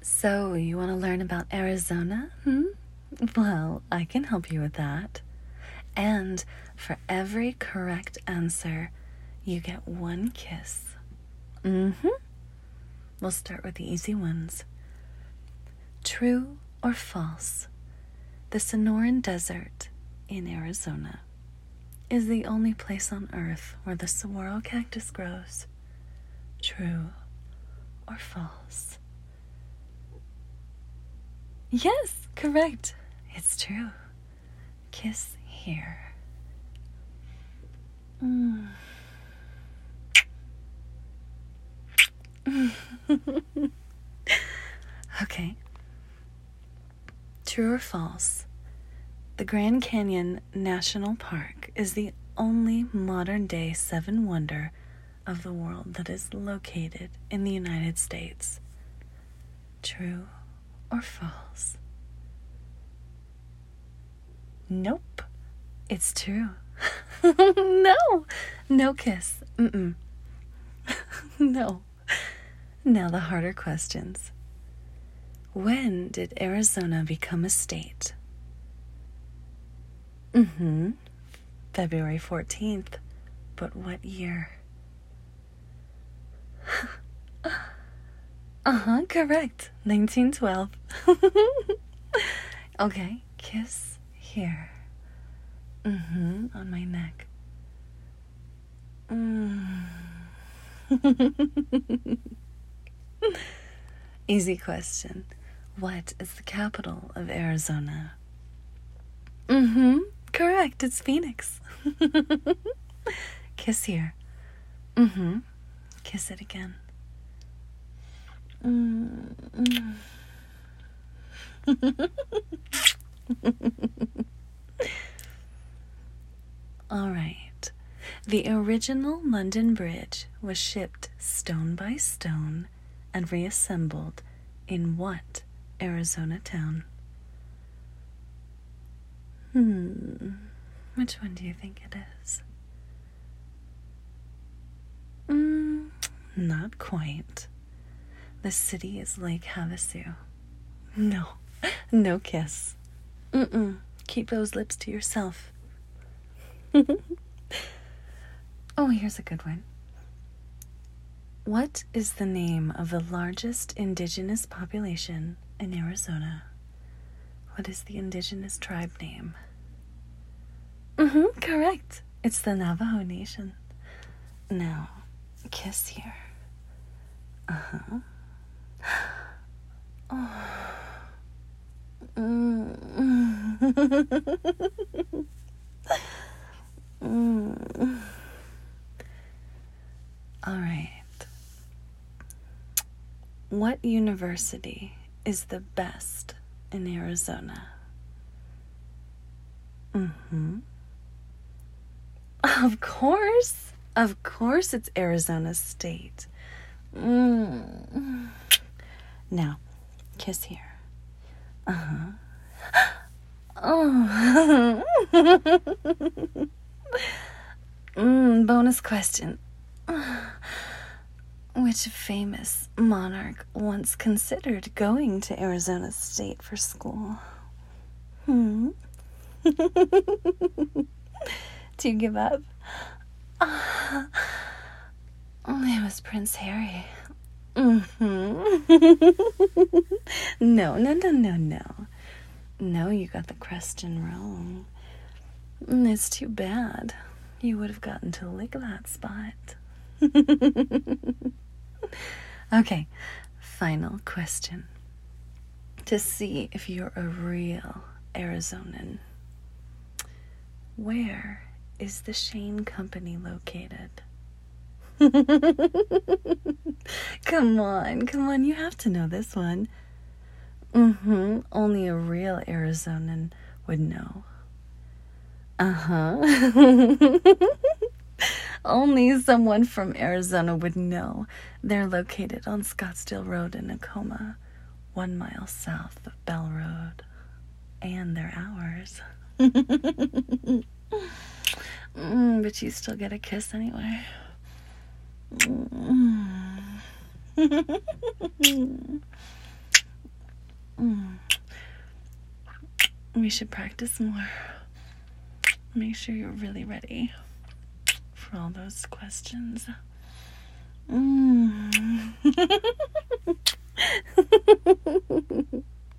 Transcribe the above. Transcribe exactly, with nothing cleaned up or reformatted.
So, you want to learn about Arizona? Hmm? Well, I can help you with that. And for every correct answer, you get one kiss. Mm-hmm. We'll start with the easy ones. True or false? The Sonoran Desert in Arizona is the only place on Earth where the saguaro cactus grows. True or false? Yes, correct. It's true. Kiss here. Mm. Okay. True or false? The Grand Canyon National Park is the only modern-day seven wonder of the world that is located in the United States. True or false? Nope. It's true. No. No kiss. Mm-mm. No. Now the harder questions. When did Arizona become a state? Mm-hmm. February fourteenth. But what year? Uh-huh, correct. nineteen twelve. Okay, kiss here. Mm-hmm, on my neck. Mm. Easy question. What is the capital of Arizona? Mm-hmm, correct. It's Phoenix. Kiss here. Mm-hmm. Kiss it again. Mm-hmm. All right. The original London Bridge was shipped stone by stone and reassembled in what Arizona town? Hmm. Which one do you think it is? Mm, not quite. The city is Lake Havasu. No. No kiss. Mm-mm. Keep those lips to yourself. Oh, here's a good one. What is the name of the largest indigenous population in Arizona? What is the indigenous tribe name? Mm-hmm, correct. It's the Navajo Nation. Now, kiss here. Uh-huh. Oh. Mm. Mm. All right. What university is the best in Arizona? Mm-hmm. Of course. Of course it's Arizona State. Mm. Now, kiss here. Uh-huh. Oh. mm, bonus question. Which famous monarch once considered going to Arizona State for school? Hmm? Do you give up? Uh, it was Prince Harry. Mm-hmm. no, no, no, no, no. No, you got the question wrong. It's too bad. You would have gotten to lick that spot. Okay, final question. To see if you're a real Arizonan. Where is the Shane Company located? Come on, come on, you have to know this one. Mm-hmm, only a real Arizonan would know. Uh-huh. Only someone from Arizona would know. They're located on Scottsdale Road in Tacoma, one mile south of Bell Road. And they're ours. mm, but you still get a kiss anyway. Mm. we should practice more. Make sure you're really ready for all those questions. Mm.